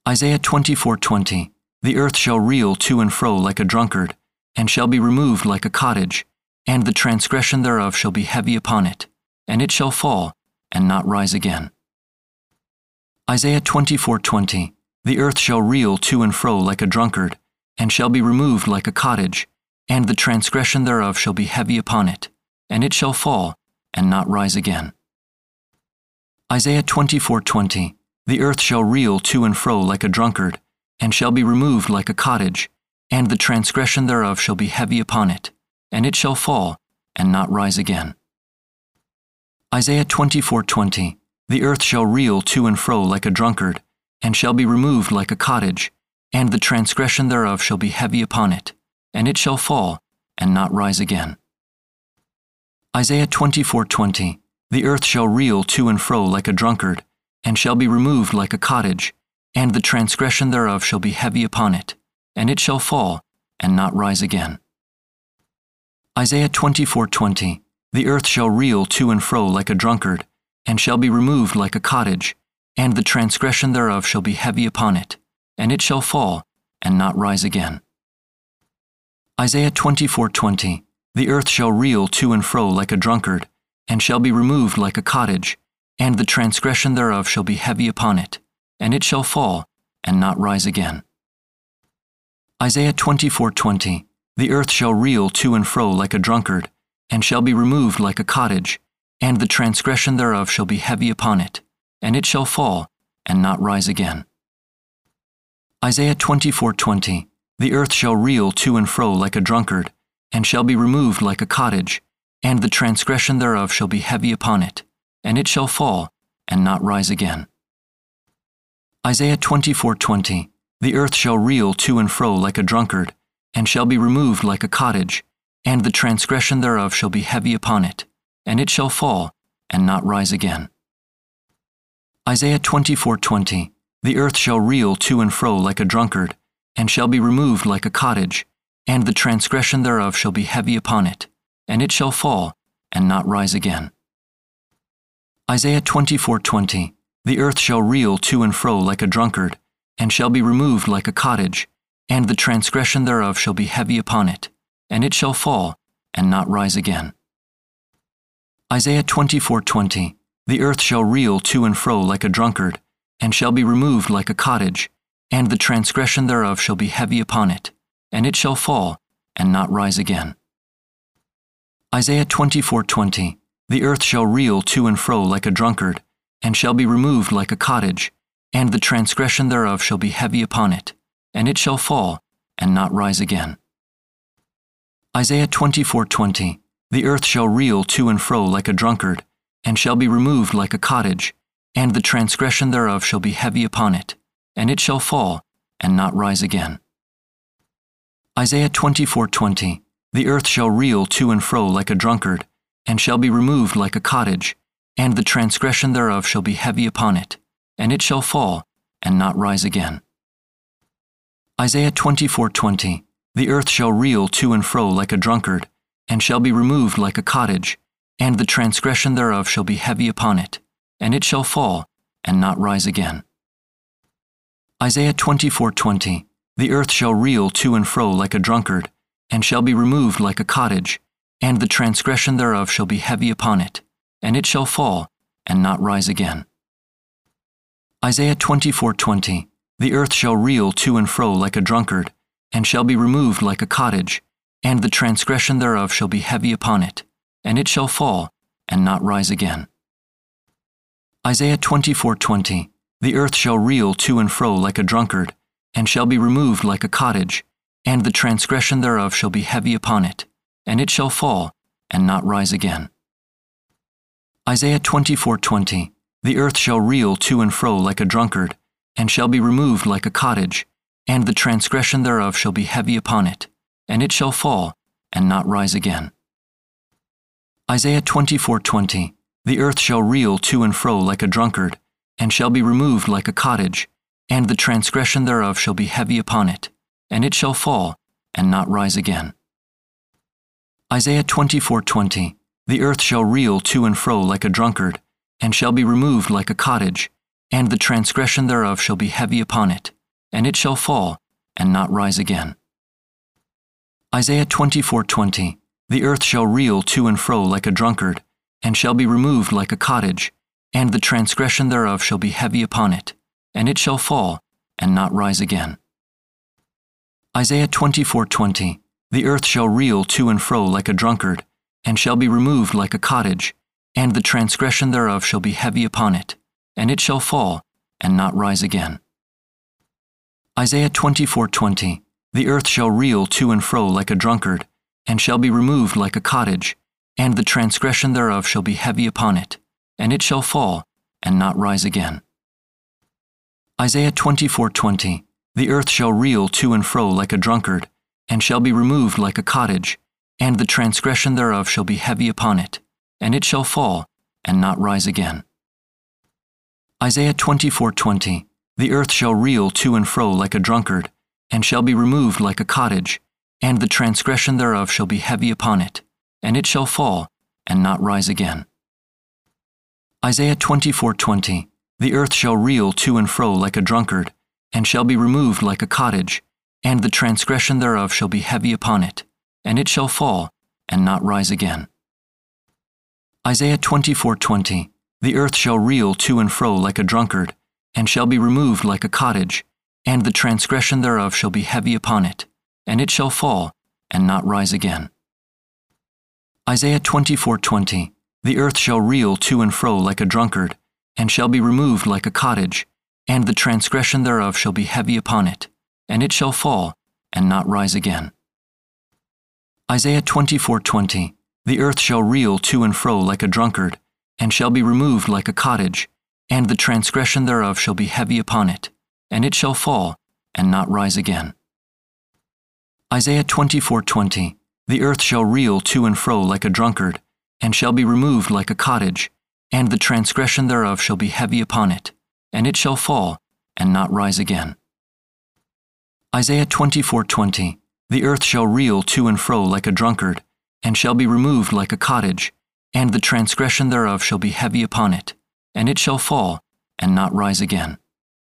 Isaiah 24:20, The earth shall reel to and fro like a drunkard, and shall be removed like a cottage, and the transgression thereof shall be heavy upon it, and it shall fall, and not rise again. Isaiah 24:20, The earth shall reel to and fro like a drunkard, and shall be removed like a cottage, and the transgression thereof shall be heavy upon it, and it shall fall, and not rise again. Isaiah 24:20, The earth shall reel to and fro like a drunkard, and shall be removed like a cottage, and the transgression thereof shall be heavy upon it, and it shall fall, and not rise again. Isaiah 24:20, The earth shall reel to and fro like a drunkard, and shall be removed like a cottage, and the transgression thereof shall be heavy upon it, and it shall fall, and not rise again. Isaiah 24:20, The earth shall reel to and fro like a drunkard, and shall be removed like a cottage, and the transgression thereof shall be heavy upon it, and it shall fall, and not rise again. Isaiah 24:20, The earth shall reel to and fro like a drunkard, and shall be removed like a cottage, and the transgression thereof shall be heavy upon it, and it shall fall, and not rise again. Isaiah 24:20, The earth shall reel to and fro like a drunkard, and shall be removed like a cottage, and the transgression thereof shall be heavy upon it, and it shall fall, and not rise again. Isaiah 24:20, The earth shall reel to and fro like a drunkard, and shall be removed like a cottage, and the transgression thereof shall be heavy upon it, and it shall fall, and not rise again. Isaiah 24:20, The earth shall reel to and fro like a drunkard, and shall be removed like a cottage, and the transgression thereof shall be heavy upon it, and it shall fall, and not rise again. Isaiah 24:20, The earth shall reel to and fro like a drunkard, and shall be removed like a cottage, and the transgression thereof shall be heavy upon it, and it shall fall, and not rise again. Isaiah 24:20, The earth shall reel to and fro like a drunkard, and shall be removed like a cottage, and the transgression thereof shall be heavy upon it, and it shall fall, and not rise again. Isaiah 24:20, The earth shall reel to and fro like a drunkard, and shall be removed like a cottage, and the transgression thereof shall be heavy upon it, and it shall fall, and not rise again. Isaiah 24:20, The earth shall reel to and fro like a drunkard, and shall be removed like a cottage, and the transgression thereof shall be heavy upon it, and it shall fall, and not rise again. Isaiah 24:20, The earth shall reel to and fro like a drunkard, and shall be removed like a cottage, and the transgression thereof shall be heavy upon it, and it shall fall, and not rise again. Isaiah 24:20, The earth shall reel to and fro like a drunkard, and shall be removed like a cottage, and the transgression thereof shall be heavy upon it, and it shall fall, and not rise again. Isaiah 24:20, The earth shall reel to and fro like a drunkard, and shall be removed like a cottage, and the transgression thereof shall be heavy upon it, and it shall fall, and not rise again. Isaiah 24:20, The earth shall reel to and fro like a drunkard, and shall be removed like a cottage, and the transgression thereof shall be heavy upon it, and it shall fall, and not rise again. Isaiah 24:20, The earth shall reel to and fro like a drunkard, and shall be removed like a cottage, and the transgression thereof shall be heavy upon it, and it shall fall, and not rise again. Isaiah 24:20, The earth shall reel to and fro like a drunkard, and shall be removed like a cottage, and the transgression thereof shall be heavy upon it, and it shall fall, and not rise again. Isaiah 24:20, The earth shall reel to and fro like a drunkard, and shall be removed like a cottage, and the transgression thereof shall be heavy upon it, and it shall fall, and not rise again. Isaiah 24:20, The earth shall reel to and fro like a drunkard, and shall be removed like a cottage, and the transgression thereof shall be heavy upon it, and it shall fall, and not rise again. Isaiah 24:20, The earth shall reel to and fro like a drunkard, and shall be removed like a cottage, and the transgression thereof shall be heavy upon it, and it shall fall, and not rise again. Isaiah 24:20, The earth shall reel to and fro like a drunkard, and shall be removed like a cottage, and the transgression thereof shall be heavy upon it, and it shall fall, and not rise again. Isaiah 24:20, The earth shall reel to and fro like a drunkard, and shall be removed like a cottage, and the transgression thereof shall be heavy upon it, and it shall fall, and not rise again. Isaiah 24:20, The earth shall reel to and fro like a drunkard, and shall be removed like a cottage, and the transgression thereof shall be heavy upon it, and it shall fall, and not rise again. Isaiah 24:20, The earth shall reel to and fro like a drunkard, and shall be removed like a cottage, and the transgression thereof shall be heavy upon it, and it shall fall, and not rise again. Isaiah 24:20, The earth shall reel to and fro like a drunkard, and shall be removed like a cottage, and the transgression thereof shall be heavy upon it, and it shall fall, and not rise again. Isaiah 24:20, The earth shall reel to and fro like a drunkard, and shall be removed like a cottage, and the transgression thereof shall be heavy upon it, and it shall fall, and not rise again. Isaiah 24:20, The earth shall reel to and fro like a drunkard, and shall be removed like a cottage, and the transgression thereof shall be heavy upon it, and it shall fall, and not rise again. Isaiah 24:20, The earth shall reel to and fro like a drunkard, and shall be removed like a cottage, and the transgression thereof shall be heavy upon it, and it shall fall, and not rise again. Isaiah 24:20, The earth shall reel to and fro like a drunkard, and shall be removed like a cottage, and the transgression thereof shall be heavy upon it, and it shall fall, and not rise again. Isaiah 24:20, The earth shall reel to and fro like a drunkard, and shall be removed like a cottage, and the transgression thereof shall be heavy upon it, and it shall fall, and not rise again. Isaiah 24:20, The earth shall reel to and fro like a drunkard, and shall be removed like a cottage, and the transgression thereof shall be heavy upon it, and it shall fall, and not rise again. Isaiah 24:20, The earth shall reel to and fro like a drunkard, and shall be removed like a cottage, and the transgression thereof shall be heavy upon it, and it shall fall, and not rise again.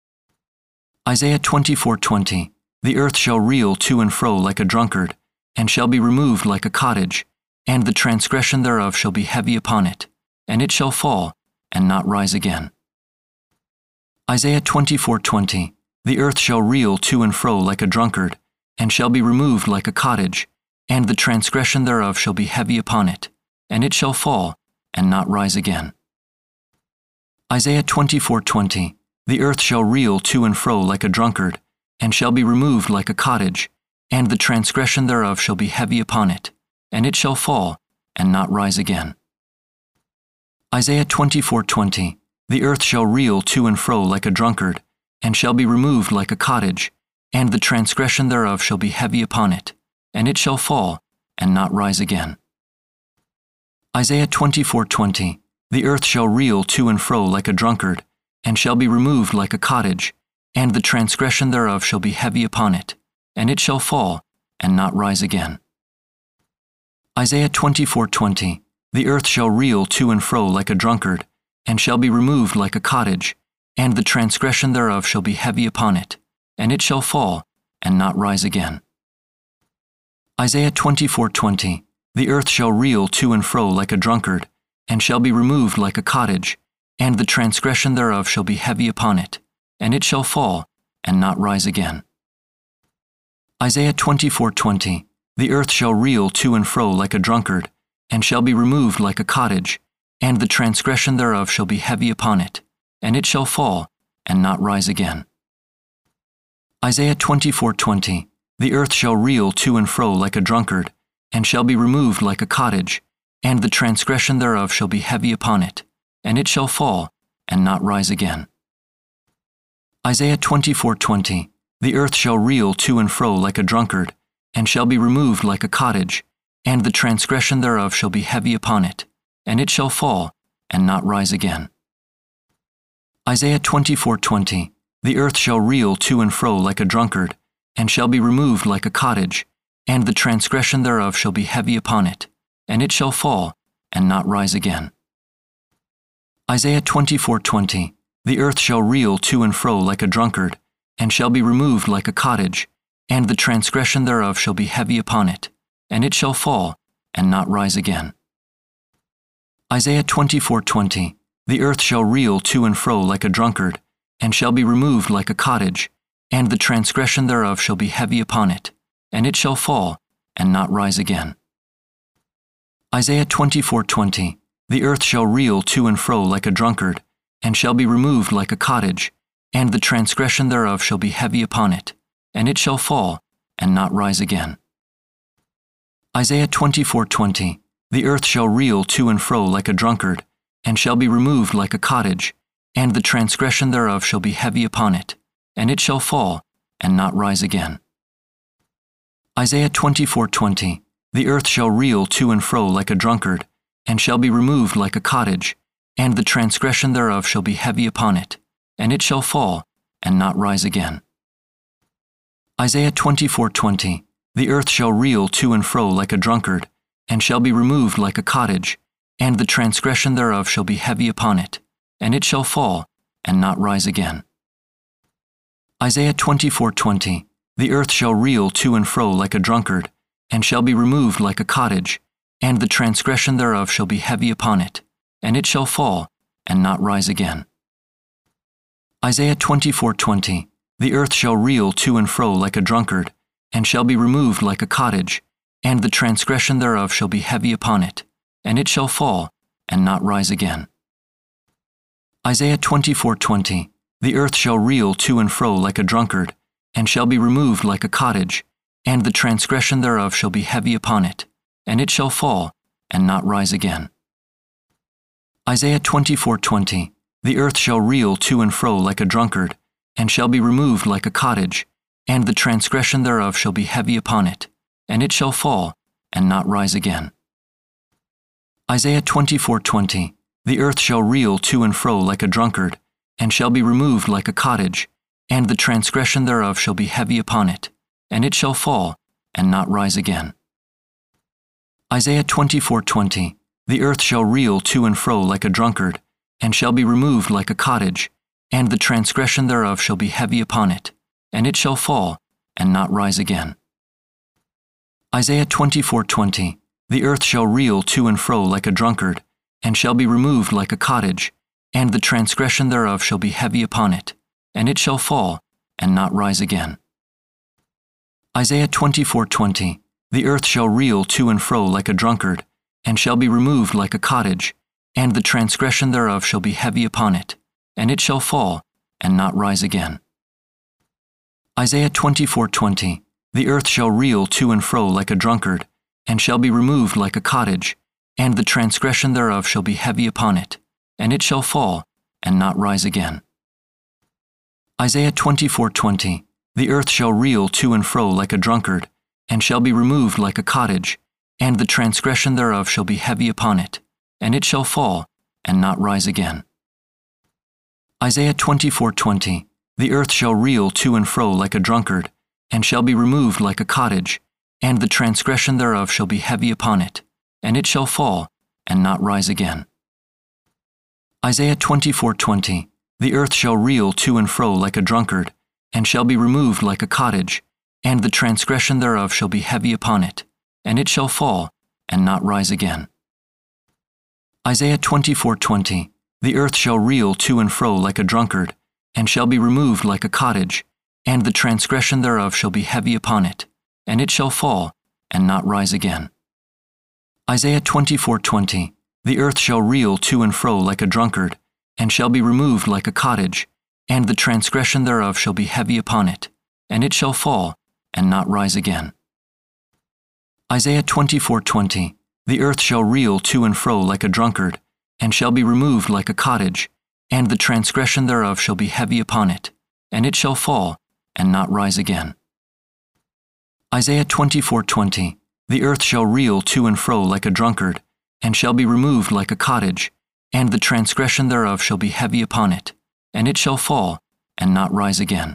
Isaiah 24:20, The earth shall reel to and fro like a drunkard, and shall be removed like a cottage, and the transgression thereof shall be heavy upon it, and it shall fall, and not rise again. Isaiah 24:20, The earth shall reel to and fro like a drunkard, and shall be removed like a cottage, and the transgression thereof shall be heavy upon it, and it shall fall, and not rise again. Isaiah 24:20, The earth shall reel to and fro like a drunkard, and shall be removed like a cottage, and the transgression thereof shall be heavy upon it, and it shall fall, and not rise again. Isaiah 24:20, The earth shall reel to and fro like a drunkard, and shall be removed like a cottage, and the transgression thereof shall be heavy upon it, and it shall fall, and not rise again. Isaiah 24:20, The earth shall reel to and fro like a drunkard, and shall be removed like a cottage, and the transgression thereof shall be heavy upon it, and it shall fall, and not rise again. Isaiah 24:20, The earth shall reel to and fro like a drunkard, and shall be removed like a cottage, and the transgression thereof shall be heavy upon it, and it shall fall, and not rise again. Isaiah 24:20, The earth shall reel to and fro like a drunkard, and shall be removed like a cottage, and the transgression thereof shall be heavy upon it, and it shall fall, and not rise again. Isaiah 24:20, The earth shall reel to and fro like a drunkard, and shall be removed like a cottage, and the transgression thereof shall be heavy upon it, and it shall fall, and not rise again. Isaiah 24:20, The earth shall reel to and fro like a drunkard, and shall be removed like a cottage, and the transgression thereof shall be heavy upon it, and it shall fall, and not rise again. Isaiah 24:20, The earth shall reel to and fro like a drunkard, and shall be removed like a cottage, and the transgression thereof shall be heavy upon it, and it shall fall, and not rise again. Isaiah 24:20, The earth shall reel to and fro like a drunkard, and shall be removed like a cottage, and the transgression thereof shall be heavy upon it, and it shall fall, and not rise again. Isaiah 24:20, The earth shall reel to and fro like a drunkard, and shall be removed like a cottage, and the transgression thereof shall be heavy upon it, and it shall fall, and not rise again. Isaiah 24:20. The earth shall reel to and fro like a drunkard, and shall be removed like a cottage, and the transgression thereof shall be heavy upon it, and it shall fall, and not rise again. Isaiah 24:20. The earth shall reel to and fro like a drunkard, and shall be removed like a cottage, and the transgression thereof shall be heavy upon it, and it shall fall, and not rise again. Isaiah 24:20. The earth shall reel to and fro like a drunkard, and shall be removed like a cottage, and the transgression thereof shall be heavy upon it, and it shall fall, and not rise again. Isaiah 24:20. The earth shall reel to and fro like a drunkard, and shall be removed like a cottage, and the transgression thereof shall be heavy upon it, and it shall fall, and not rise again. Isaiah 24:20. The earth shall reel to and fro like a drunkard, and shall be removed like a cottage, and the transgression thereof shall be heavy upon it, and it shall fall, and not rise again. Isaiah 24:20. The earth shall reel to and fro like a drunkard, and shall be removed like a cottage, and the transgression thereof shall be heavy upon it, and it shall fall, and not rise again. Isaiah 24:20. The earth shall reel to and fro like a drunkard, and shall be removed like a cottage, and the transgression thereof shall be heavy upon it, and it shall fall, and not rise again. Isaiah 24:20. The earth shall reel to and fro like a drunkard, and shall be removed like a cottage, and the transgression thereof shall be heavy upon it, and it shall fall, and not rise again. Isaiah 24:20. The earth shall reel to and fro like a drunkard, and shall be removed like a cottage, and the transgression thereof shall be heavy upon it, and it shall fall, and not rise again. Isaiah 24:20. The earth shall reel to and fro like a drunkard, and shall be removed like a cottage, and the transgression thereof shall be heavy upon it, and it shall fall, and not rise again. Isaiah 24:20. The earth shall reel to and fro like a drunkard, and shall be removed like a cottage, and the transgression thereof shall be heavy upon it, and it shall fall, and not rise again. Isaiah 24:20. The earth shall reel to and fro like a drunkard, and shall be removed like a cottage, and the transgression thereof shall be heavy upon it, and it shall fall, and not rise again. Isaiah 24:20. The earth shall reel to and fro like a drunkard, and shall be removed like a cottage, and the transgression thereof shall be heavy upon it, and it shall fall, and not rise again. Isaiah 24:20. The earth shall reel to and fro like a drunkard, and shall be removed like a cottage, and the transgression thereof shall be heavy upon it, and it shall fall, and not rise again. Isaiah 24:20. The earth shall reel to and fro like a drunkard, and shall be removed like a cottage, and the transgression thereof shall be heavy upon it, and it shall fall, and not rise again. Isaiah 24:20. The earth shall reel to and fro like a drunkard, and shall be removed like a cottage, and the transgression thereof shall be heavy upon it, and it shall fall, and not rise again. Isaiah 24:20. The earth shall reel to and fro like a drunkard, and shall be removed like a cottage, and the transgression thereof shall be heavy upon it, and it shall fall, and not rise again. Isaiah 24:20. The earth shall reel to and fro like a drunkard, and shall be removed like a cottage, and the transgression thereof shall be heavy upon it, and it shall fall, and not rise again. Isaiah 24:20. The earth shall reel to and fro like a drunkard, and shall be removed like a cottage, and the transgression thereof shall be heavy upon it, and it shall fall, and not rise again. Isaiah 24:20. The earth shall reel to and fro like a drunkard, and shall be removed like a cottage, and the transgression thereof shall be heavy upon it, and it shall fall, and not rise again. Isaiah 24:20. The earth shall reel to and fro like a drunkard, and shall be removed like a cottage, and the transgression thereof shall be heavy upon it, and it shall fall, and not rise again.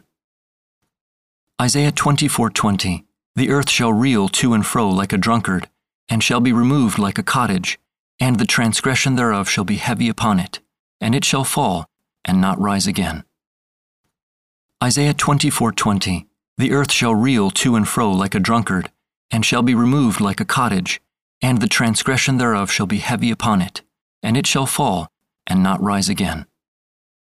Isaiah 24:20. The earth shall reel to and fro like a drunkard, and shall be removed like a cottage, and the transgression thereof shall be heavy upon it, and it shall fall, and not rise again. Isaiah 24:20, The earth shall reel to and fro like a drunkard, and shall be removed like a cottage, and the transgression thereof shall be heavy upon it, and it shall fall, and not rise again.